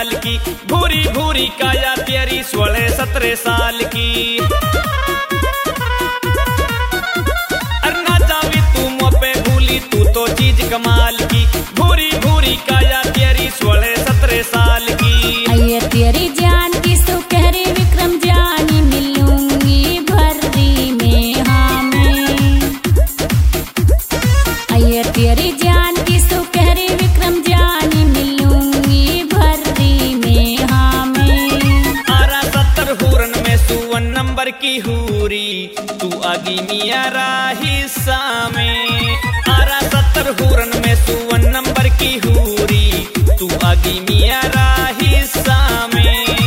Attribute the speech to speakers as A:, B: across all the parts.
A: कमाल की, भूरी भूरी काया तेरी 16-17 साल की। अरे ना जावी तू मोपे भूली, तू तो चीज कमाल की, भूरी भूरी काया तेरी 16-17 साल की।
B: अये तेरी जान की सुकहरी विक्रम जानी, मिलूंगी भर्री में हाँ मैं। अये तेरी जान की सुकहरी विक्रम जानी, मिलूंगी भर्री में हाँ मैं।
A: आरा 70 हूरन में 51 नंबर की हूरी, तू आगी मिया हिस्सा में। आरा 70 हूरन में 51 नंबर की हूरी, तू आगी मिया हिस्सा में।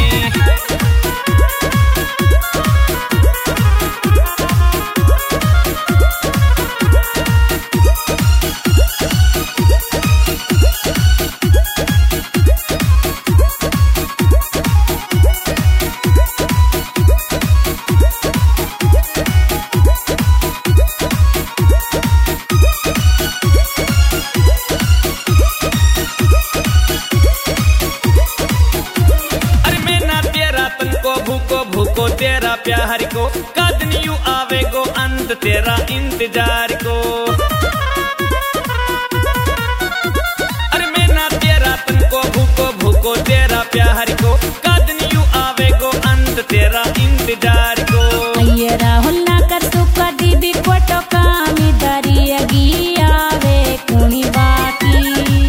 A: भूको तेरा प्यार को, कद यूं आवे गो अंत तेरा इंतजार को। अरे मैं ना तेरा तन को भूको तेरा प्यार को, कद यूं आवे गो अंत तेरा इंतजार को।
B: अये राहुल ना कर सुका दीदी कोटो कामी, दरियगी आवे कुणी बाकी।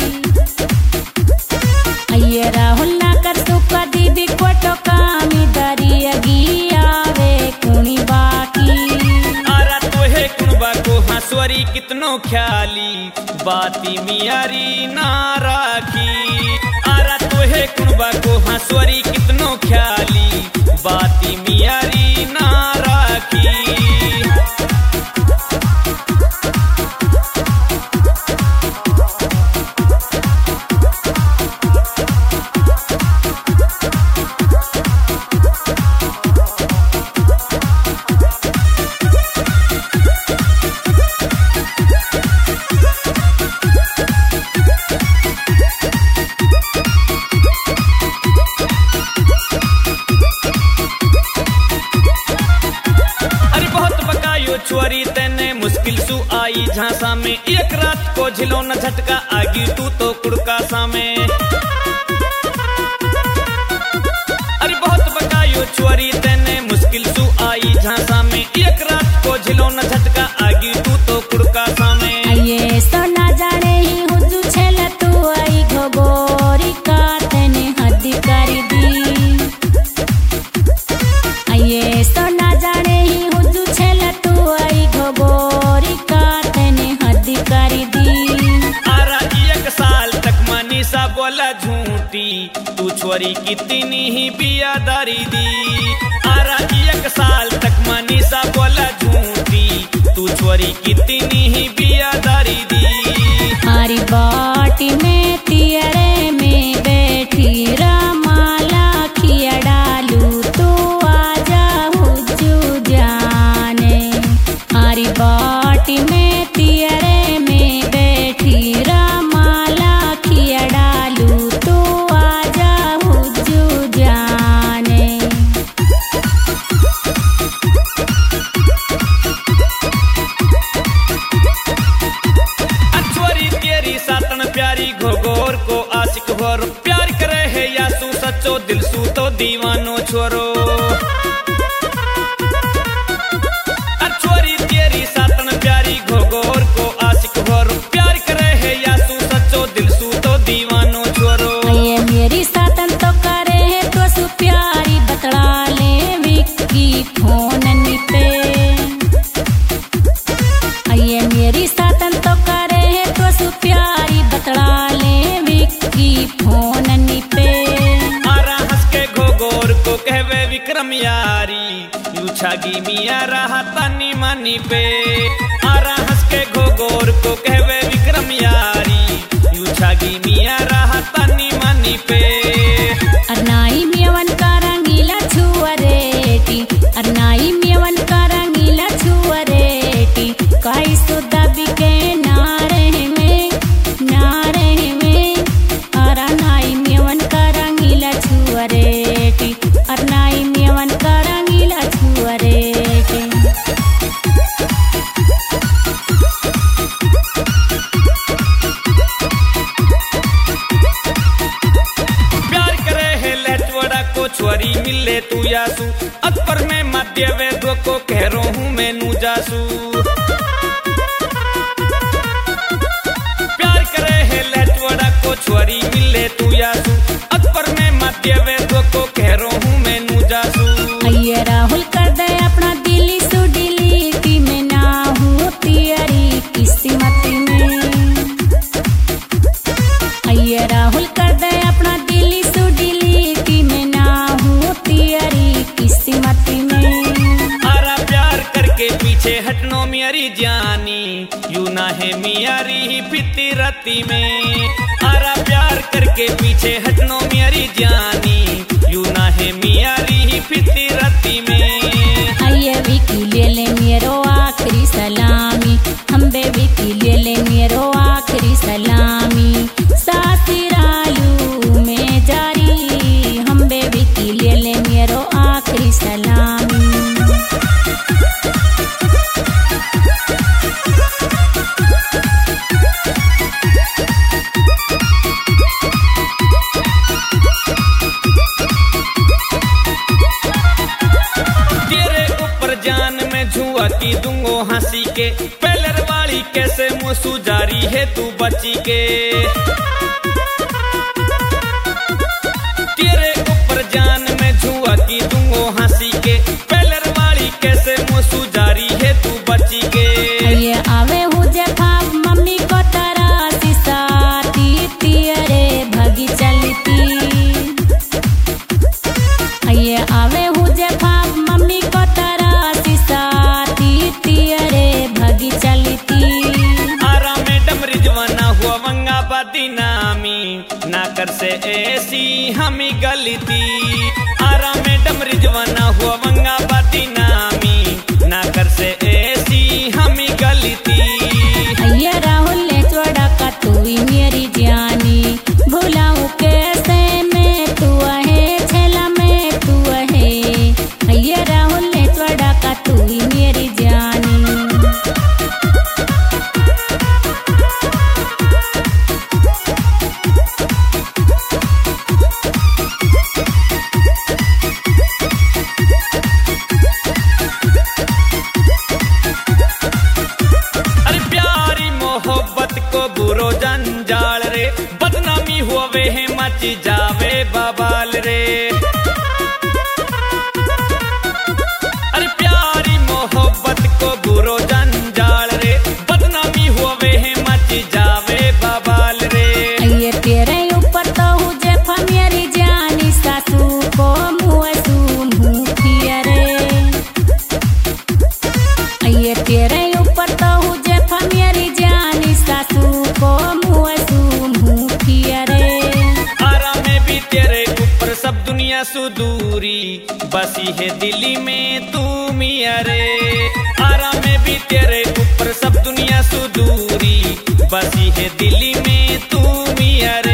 B: अये राहुल ना कर सुका दीदी कोटो कामी, दरियगी आवे कुणी बाकी।
A: आरा तोहे कुणबा को हंसवरी कितनो ख्याली, बाती मियारी ना राखी। आरा तोहे कुणबा को हंसवरी कितनो ख्याली, बाती मियारी ना राखी। चोरी तेने मुश्किल सु आई झांसा में, एक रात को झिलो न झटका आगी तू तो कुड़कासा में। अरे बहुत बकायो चोरी तेने मुश्किल सु आई झांसा में, एक रात को झिलो न झटका आगी तू तो कुड़कासा में।
B: ये तो ना जाने ही हुजू छेला तू आई घोगोरी का तेने हद कर दी। ये तो ना जाने ही हुजू छेला तू आई घोगोरी का तेने हद कर दी।
A: आरा 1 साल तक मनीषा बोला झूठी, तू छोरी कितनी ही बियादारी दी। आरा 1 साल तक मनीषा बोला झूठी, तू छोरी कितनी ही बियादारी दी।
B: हमारी बाटी में तियरे में बैठी रामाला खिया डालू, तो आजा हुजू जाने। हमारी बाटी में तियरे में बैठी रामाला खिया डालू, तो आजा हुजू जाने।
A: घोगोर को आशिक होर, प्यार करे है यासू सच्चो दिल सू तो दीवानो छोरो। छोरी तेरी सातन प्यारी घोगोर को आशिक होर, प्यार करे है यासू सच्चो दिल सू तो दीवानो छोरो।
B: ये मेरी सातन तो करे है तो सु प्यारी, बतला ले विक्की फोन पे। ये मेरी सातन तो करे है तो सु प्यारी, बतला ले विक्की फोन पे।
A: आरा हंस के घोगोर को कहवे विक्रम यारी, यू छागी मिया रहा तनी मनी पे। आरा हंस के घोगोर को कहवे विक्रम यारी, यू छागी मिया रहा तनी मनी पे।
B: अरनाई मेवन का रंगीला छुअरेटी, अरनाई मेवन का रंगीला छुअरेटी, काई सुदा बिके नारे में। अरनाई मेवन का रंगीला
A: देवे दो को कह रो हूँ मैनू जासू। प्यार करे है लहचवड़ा को छोरी मिले तू यासू। अकबर में मत देवे दो को कह रो हूँ मैनू जासू।
B: अये राहुल कर दे अपना दिली सु डिलीटी में ना हूँ तेरी किस्मत में। अये राहुल कर दे अपना दिली सु डिलीटी में ना हूँ तेरी किस्मत में।
A: आरा प्यार करके पीछे हटनो मेरी जानी यू ना है मियारी फितरती में। आरा प्यार करके पीछे हटनो मेरी जानी यू ना है मियारी फितरती में।
B: अये विकी ले ले मेरो आखिरी सलामी, हम बेबी ले ले मेरो आखिरी सलामी। सासुरालू में जारी हम बेबी ले ले मेरो आखिरी सलामी।
A: झुआती दूंगो हंसी के पेलर वाली कैसे मुँह सुजारी है तू बची के। तेरे ऊपर जान में झुआती दूंगो हंसी के पेलर वाली कैसे मुँह सुजारी है तू बची के।
B: ये आवे हुजे भाव मम्मी को तरासी साथी तेरे भगी चलती। ये आवे हुजे भाव मम्मी को तरासी साथी तेरे भगी चलती।
A: आरा में डमरी जवाना हुआ वंगा बादी नामी ना कर से ऐसी हमी गलती। आरा में डमरी जवाना हुआ वंगा बादी नामी ना कर से ऐसी हमी गलती।
B: ये राहुल ने चौड़ा का तू ही मेरी जानी भुलाऊं कैसे मैं तू है छेला में तू है। ये राहुल ने चौड़ा का तू ही मेरी जानी।
A: अरे प्यारी मोहब्बत को बुरो जंजाल रे बदनामी हुआ वे है मच जावे बवाल रे। अरे प्यारी मोहब्बत को बुरो जंजाल रे बदनामी हुआ वे है मच जावे बवाल रे।
B: ये तेरे ऊपर तो हूँ जेफा मेरी जानी सासू को मुँह किया रे। ये तेरे ऊपर तो हूँ जेफा मेरी जानी सासू को मुँह किया रे।
A: आरा में भी तेरे ऊपर सब दुनिया सुदूरी बसी है दिल्ली में तू मिया रे। आरा में भी तेरे ऊपर सब दुनिया सुदूरी बसी है दिल्ली में तू मिया रे।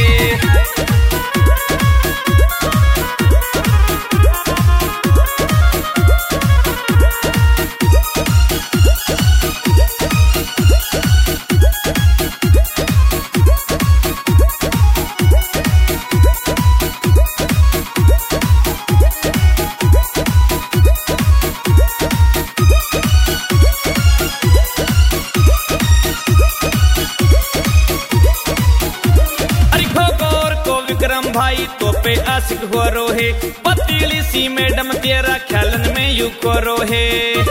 A: भाई तो पे आशिक हो रोहे पतीली सी मैडम तेरा ख्यालन में यू को रोहे।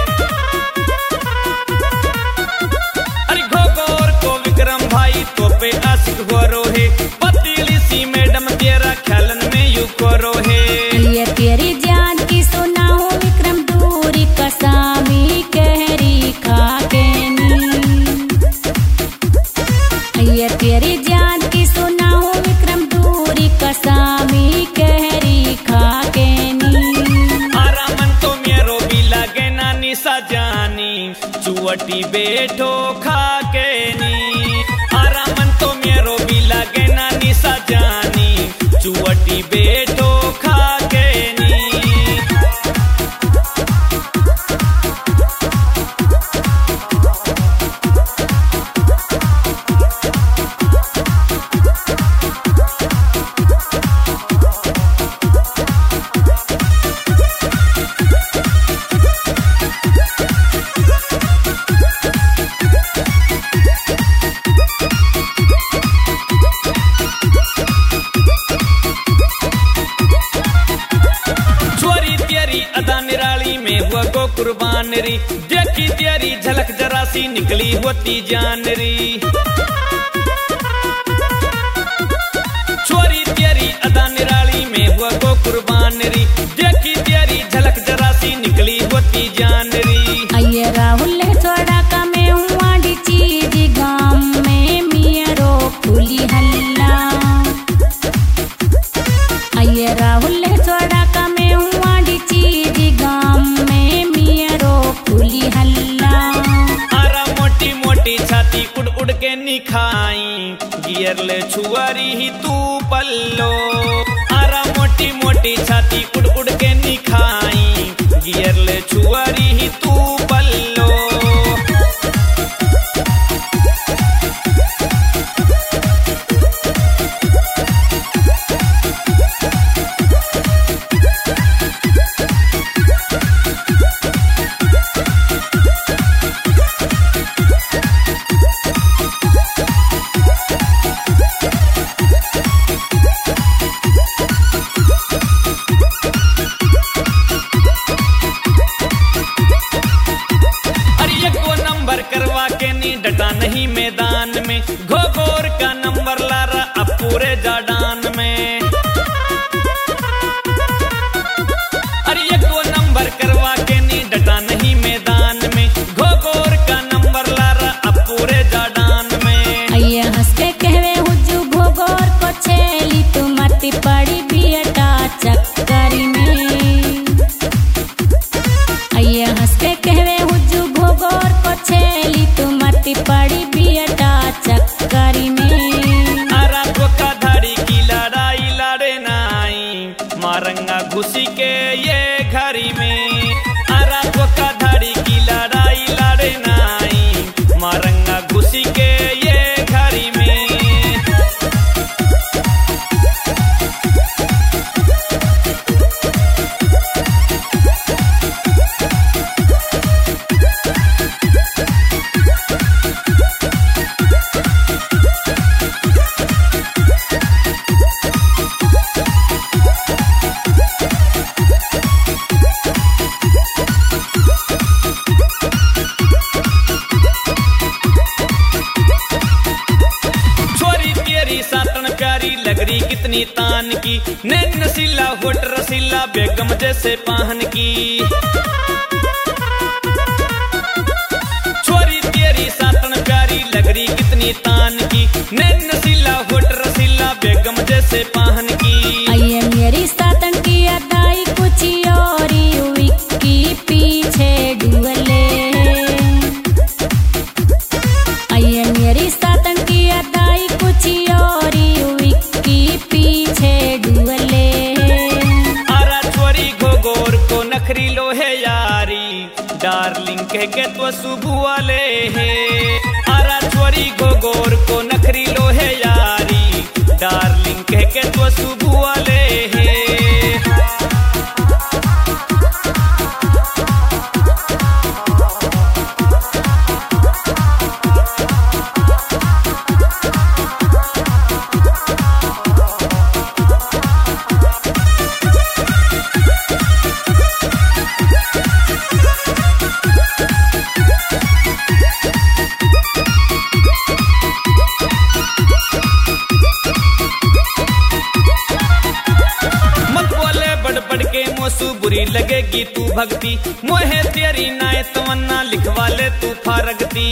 A: अरे घोगोर को विक्रम भाई तो पे आशिक हो रोहे पतीली सी मैडम तेरा ख्यालन में यू को रोहे।
B: ये तेरी जान की सुना हूँ विक्रम दूरी कसामी कहरी खाके नी। ये तेरी जान की सुना हूँ विक्रम दूरी कसामी कहरी खाके नी।
A: आरामन तो मेरो भी लगे नानी सजानी चुवटी बैठो खाके नी। आरामन तो मेरो भी लगे नानी सजानी चुवटी बैठो खाके नी। हुआ गो कुर्बान री, देखी तेरी झलक जरा सी निकली होती जान री। छोरी तेरी अदा निराली में हुआ गो कुर्बान री, देखी तेरी झलक जरा सी निकली होती जान री।
B: अये राहुल थोड़ा का में हुआ डी चीज गाम में मियरो फूली हल्ला। अये राहुल थोड़ा का में हुआ डी चीज गाम में मियरो फूली हल्ला।
A: आरा मोटी मोटी छाती उड़ उड़ के निखाई, गियर ले छुआरी ही तू पल्लो। आरा मोटी मोटी छाती उड़ उड़ के निखाई, गियर ले छुआरी ही तू पल्लो। करवा के नी डटा नहीं मैदान में, घोघोर का नंबर ला रहा अब पूरे जाडान में। अरे ये को नंबर करवा के नी डटा नहीं मैदान में, घोघोर का नंबर ला रहा अब पूरे जाडान में।
B: अये हंस के कहवे हुजू घोघोर को छेली, तू मती पड़ी बियटा चक्करी में। अये हंस के कहवे हुजू घोघोर को छेली, तू मती पड़ी बियटा चक्करी में।
A: आरा धोखा धाड़ी की लड़ाई लड़े नाई, मारंगा घुसी के ये घरी में। आरा धोखा धाड़ी की लड़ाई लड़े नाई, मारंगा घुसी के ये घरी में। लगरी कितनी तान की, नैन नसीला होट रसीला बेगम जैसे पाहन की। छोरी तेरी सातन प्यारी लगरी कितनी तान की, नैन नसीला होट रसीला बेगम जैसे पाहन की।
B: अये मेरी सातन की अदाई कुछ और विक्की पीछे डुअले। अये मेरी सातन की अदाई कुछ और पीछे डुअले।
A: आरा छोरी घोघोर को नखरी लोहे यारी, डार्लिंग कह के तो सुबुआले है। आरा छोरी घोघोर को नखरी लोहे यारी, डार्लिंग कह के तो सुबुआले है। बुरी लगेगी तू भक्ति, मोहे तेरी नाय तमन्ना लिखवा ले तू फारगती।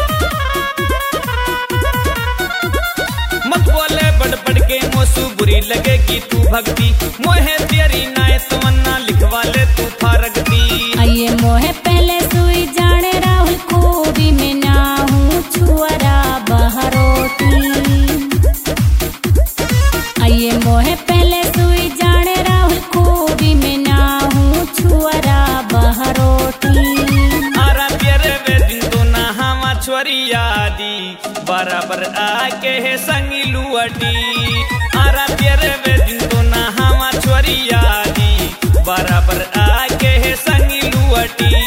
A: मत बोले बढ़ बढ़ के मोसू बुरी लगेगी तू भक्ति, मोहे तेरी नाय तमन्ना लिखवा ले तू फारगती।
B: अये मोहे पहले सुई जाने राहुल खूबी में ना हूँ छुअरा बहरोती। अये मोहे पहले सुई जाने राहुल खूबी में ना हूँ छुअरा बहरोती।
A: आरा तेरे वे दिन तो ना हमा छोरी यादी, बराबर आके है संगी लुअटी। आरा तेरे वे दिन तो ना हमा छोरी यादी, बराबर आके है संगी लुअटी।